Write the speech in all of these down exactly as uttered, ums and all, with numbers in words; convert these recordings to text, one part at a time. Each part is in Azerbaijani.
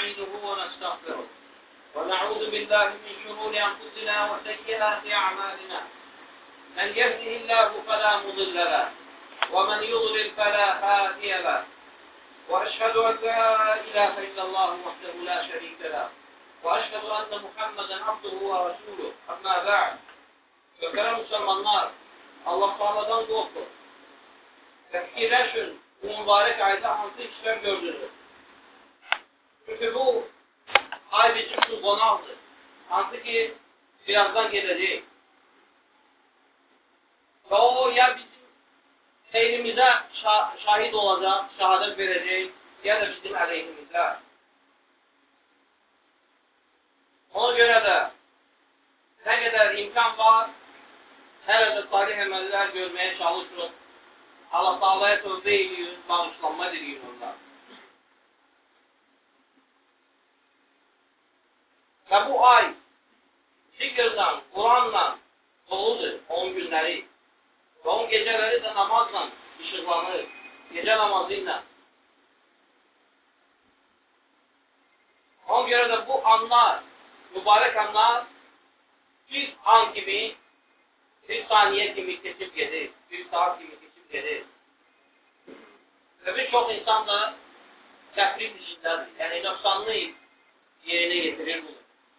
ونستعينه ونستغفره ونعوذ بالله من شرور أنفسنا وسيئات أعمالنا من يهده الله فلا مضل له ومن يضلل فلا هادي له وأشهد أن لا إله إلا الله وحده لا شريك له وأشهد أن محمدا عبده ورسوله أما بعد Möhtərəm müsəlmanlar, Allah Teala'dan qorxun və fikirləşin bu mübarək ayda hansı işlər gördünüz. Çünki bu ay bizim üçün qonaqdır. Hansı ki birazdan gedəcək. Və o ya bizim xeyrimizə şahid olacaq, şəhadət verəcək, ya da bizim əleyhimizə. Ona görə də nə qədər imkan var, hələ də salih əməllər görməyə çalışırıq. Allah Teala'ya tövbə ediyor, bağışlanma ediyor onlar. Və bu ay zikirlə, Quranla doludur on günləri. Və on gecələri də namazla işıqlanır, gecə namazı ilə. Ona görə də bu anlar, mübarək anlar bir an kimi, bir saniyə kimi keçib gedir, bir saat kimi keçib gedir. Və bir çox insan da təfrid işindədir, yəni nöqsanlı yerinə getirir bunu.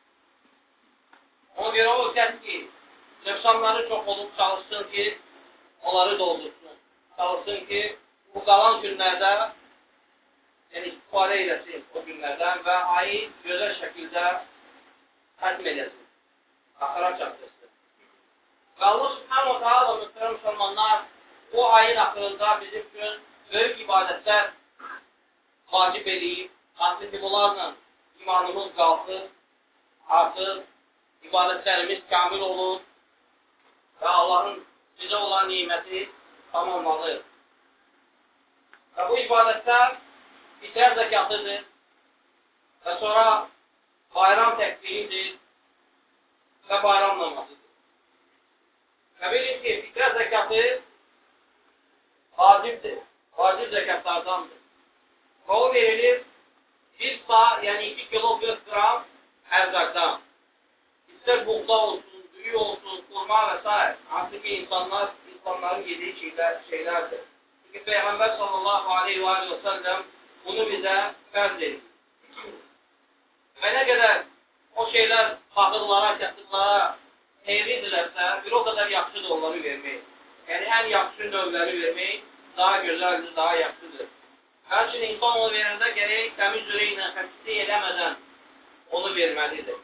Ona görə o kəs ki, nöqsanları çox olub çalışsın ki, onları doldursun. Çalışsın ki, bu qalan günlərdə yəni istifadə eləsin o günlərdən və ayı gözəl şəkildə xətm edəsin, axıra çatdırsın. Və Allah Subhanahu wa Ta'ala müstərəm müsəlmanlar o ayın axırında bizim üçün böyük ibadətlər vacib eləyib, hansı ki bunlarla imanımız qalxır, artıq ibadətlərimiz kamil olur və Allahın bizə olan niməti tamamlanır. Və bu ibadətlər fitrə zəkatıdır və sonra bayram təkbiridir və bayram namazıdır. Və bilin ki, fitrə zəkatı vacibdir, vacib zəkatlardandır. Və o verilir bir sa, yəni iki kilo dörd qram ərzaqdan. İstər buğda olsun, düyü olsun, kurma və s. Hansı ki, insanlar, insanların yediyi şeylər, şeylərdir. Çünki Peyğəmbər sallallahu aleyhi və səlləm bunu bizə fərz edir. Və nə qədər o şeylər fağırlara, kəsıqlara xeyridirlərsə, bir o qədər yaxşıdır onları vermək. Yəni, ən yaxşı növləri vermək daha gözəldir, daha yaxşıdır. Hər üçün insan onu verəndə gərək təmiz ürəklə, xəfislik eləmədən onu verməlidir.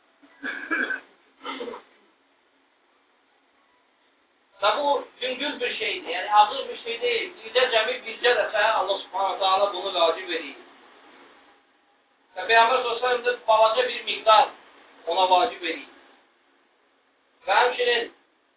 Və bu güngül bir şeydir, yəni hazır bir şey deyil. İldə cəmi bircə dəfə Allah Subhanahu Ta'ala bunu vacib edir. Və Peyğəmbər sallallahu əleyhi və səlləm balaca bir miqdar ona vacib edir. Və həmçinin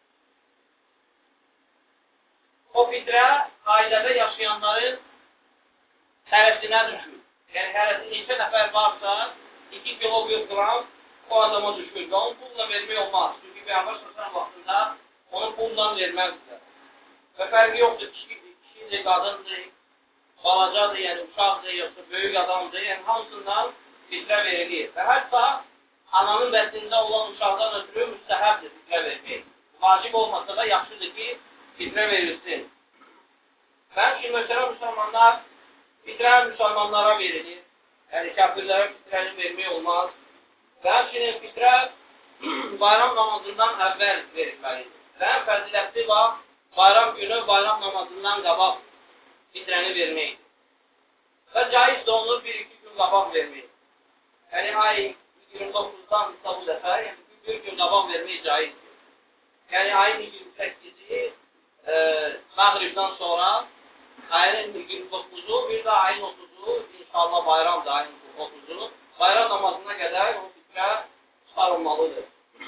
o fitrə ailədə yaşayanların hərəsinə düşür. Yəni hərəsi neçə nəfər varsa iki kilo bir qram o adama düşür və onu pulla vermək olmaz. Çünki Peyğəmbər sallallahu əleyhi və səlləm vaxtında onu pulla verməzdir. Və fərqi yoxdur, kişidir, qadındır, balacadır, yəni uşaqdır, yoxsa böyük adamdır, yəni hamısından fitrə verilir. Və hətta ananın bəsində olan uşaqdan ötürü müstəhəbdir fitrə vermək. Vacib olmasa da yaxşıdır ki, fitrə verilsin. Və həmçinin möhtərəm müsəlmanlar, fitrə müsəlmanlara verilir. Yəni, kafirlərə fitrəni vermək olmaz. Və həmçinin fitrə bayram namazından əvvəl verilməlidir. Və ən fəzilətli vaxt, bayram günü bayram namazından qabaq fitrəni verməkdir. Və caiz də onu bir-iki gün qabaq vermək. Yəni, ay iyirmi doqquzdan bu dəfə, yəni bir gün qabaq vermək caizdir. Yəni, ayın iyirmi səkkizi e, məğribdən sonra, ayın iyirmi doqquzu, bir də ayın otuzu, inşallah bayramdır ayın otuzu, bayram namazına qədər o fitrə çıxarılmalıdır.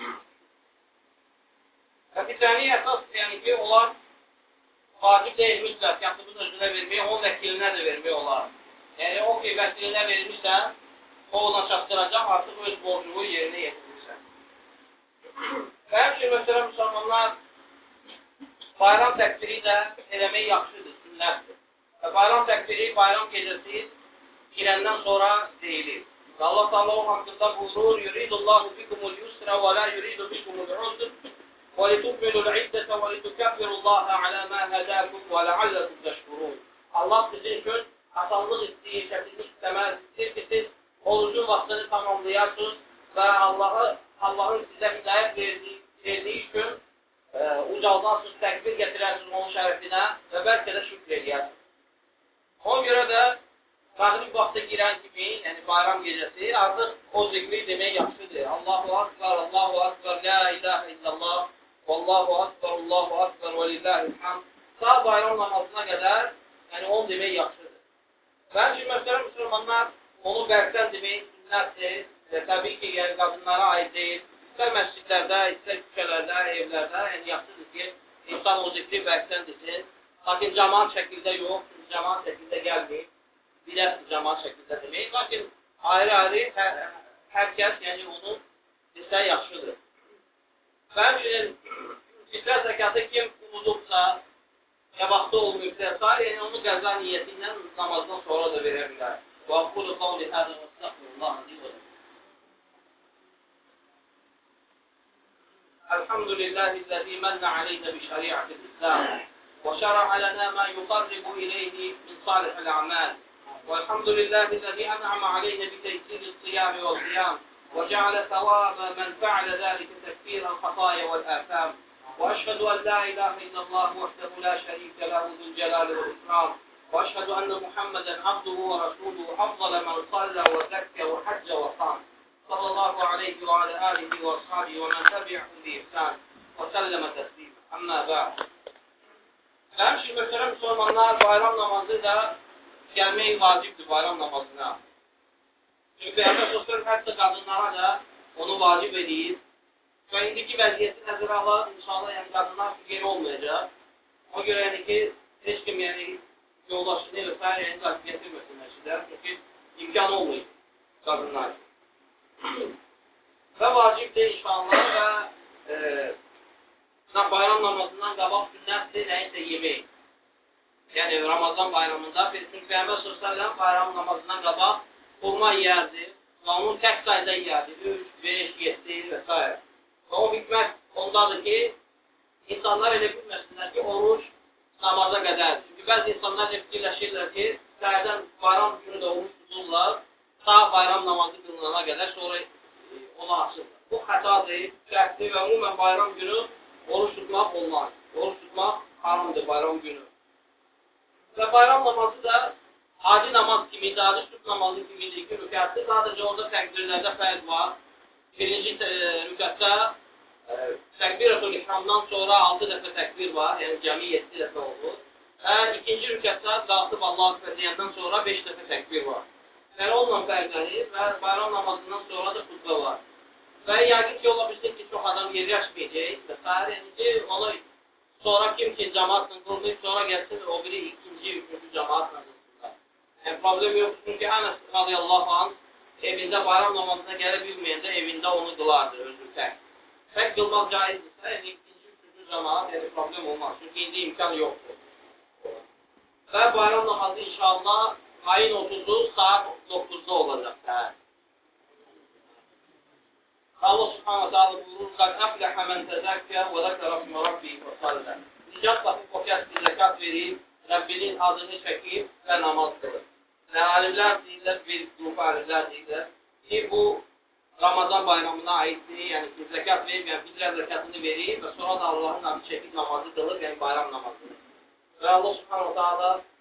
Və fitrəni əsas, yəni ki, onlar vacib deyil mütləq, yaxşının özünə vermək, onun vəkilinə də vermək olar. Yəni, o ki, vəkilinə verilmişsən, o ona çatdıracaq, artıq öz borcunu yerinə yetirirsən. Və həmçin, məsələn, müsəlmanlar bayram təkbiri də eləmək yaxşıdır, sünnətdir. Və bayram təkbiri bayram gecəsi girəndən sonra deyilir. Və Allah Teala o haqqında buyurur: "Yuridullahu bikumul yusra və la yuridu bikumul usra və litukmilul iddətə və litukabbirullaha alə mə hədəkum və ləalləkum təşkurun." Allah sizin üçün asanlıq istəyir, çətinlik istəməz, istəyir ki, siz orucun vaxtını tamamlayasınız və Allahı, Allahın sizə hidayət verdiyi, verdiyi üçün e, ucaldansınız, təkbir gətirərsiniz onun şərəfinə və bəlkə də şükr edərsiniz. Ona görə də məğrib vaxtı girən kimi, yəni bayram gecəsi, artıq o zikri demək yaxşıdır. Allahu akbar, Allahu akbar, la ilahə illallah, Allahu akbar, Allahu akbar və lillahilhamd. Sağ bayram namazına qədər, yəni onu demək yaxşıdır. Bence mühtərəm müsəlmanlar, onu bərkdən demək sünnətdir. E, təbii ki, yəni qadınlara aid deyil. İstər məscidlərdə, istər küçələrdə, evlərdə, yəni yaxşıdır ki, insan o zikri bərkdən desin. Lakin cəmaat şəkildə yox, cəmaat şəkildə gəlməyib. Biləsiz cəmaat şəkildə demək. Lakin ayrı-ayrı hər, hər kəs, yəni onu desə yaxşıdır. Həmçinin fitrə zəkatı kim unudubsa, ya vaxtı olmayıbsa, yəni onu qəza niyyəti ilə namazdan sonra da verə bilər. Və aqulu qavli hədə və estəğfirullah deyir. Elhamdülillahi'llezî menne aleyna bi şeriatil İslam ve şer'a lana ma yuqarribu ileyhi min salihil a'mal. Velhamdülillahi'llezî en'ama aleyna bi teysiril siyam ve qiyam ve ceale sevâbe men fe'ale zâlike tekfîrel hatâye vel âfâm. وأشهد أن لا إله إلا الله وحده لا شريك له ذو الجلال والإكرام وأشهد أن محمدا عبده ورسوله أفضل من صلى وزكى وحج وصام صلى الله عليه وعلى آله وأصحابه ومن تبعهم بإحسان وسلم تسليما أما بعد. Həmçinin möhtərəm müsəlmanlar, bayram namazı da gəlmək vacibdir bayram namazına. Çünki Peyğəmbər sallallahu hətta qadınlara da onu vacib edir. Və indiki vəziyyəti nəzərə alır, inşallah, yəni qadınlar geri olmayacaq. Ona görə yəni ki, heç kim yəni yoldaşını və s. yəni qadın getirməsin məşqdə, çünki imkan olmayıb qadınlar. Və vacibdir inşallah və e, bayram namazından qabaq sünnətdir, nəyinsə yemək. Yəni Ramazan bayramında, çünki Peyğəmbər sallallahu bayram namazından qabaq xurma yeyərdi və onun tək sayda yeyərdi, üç, beş, yeddi və s. Və o hikmət ondadır ki, insanlar elə bilməsinlər ki, oruç namaza qədərdir. Çünki bəzi insanlar elə fikirləşirlər ki, səhərdən bayram günü də oruç tuturlar, sağ bayram namazı qılınana qədər, sonra e, onu açırlar. Bu xətadır, şərtdir və umumən bayram günü oruç tutmaq olmaz. Oruç tutmaq haramdır bayram günü. Və bayram namazı da adi namaz kimidir, adi süt namazı kimidir, iki rükətdir. Sadəcə orada təqdirlərdə fərq var. Birinci rükətdə Təkbir-ül İhramdan sonra altı dəfə təkbir var, yəni cəmi yeddi dəfə olur. Və ikinci rükətdə qalxıb Allah-u Ekber deyəndən sonra beş dəfə təkbir var. Yəni onunla fərqlənir və bayram namazından sonra da xutbə var. Və yəqin ki, ola bilsin ki, çox adam yerləşməyəcək və s. Yəni ki, onu sonra kim ki, cəmaatla qılmayıb, sonra gəlsin o biri ikinci, üçüncü cəmaatla qılsınlar. Yəni problem yoxdur, çünki Ənəs radiyallahu anh evində bayram namazına gələ bilməyəndə evində onu qılardı, özür tək. Tək qılmaq caizdirsə, yəni ikinci, üçüncü cəmaat, yəni problem olmaz. Çünki indi imkan yoxdur. Və bayram namazı inşallah ayın otuzu saat doqquzda olacaq. Allah subhanahu wa ta'ala buyurur, "Qad aflaha men tezəkkə və zəkərə ismə rabbi və sallə." Nicat tapıb o kəs ki, zəkat verib, Rəbbinin adını çəkib və namaz qılır. Və alimlər deyirlər, bir qrup alimlər deyirlər ki, bu Ramazan bayramına aiddir, yəni ki, zəkat verib, yəni fitrə zəkatını verib və sonra da Allahın adı çəkib namazı qılır, yəni bayram namazıdır. Və Allah subhanahu ta'ala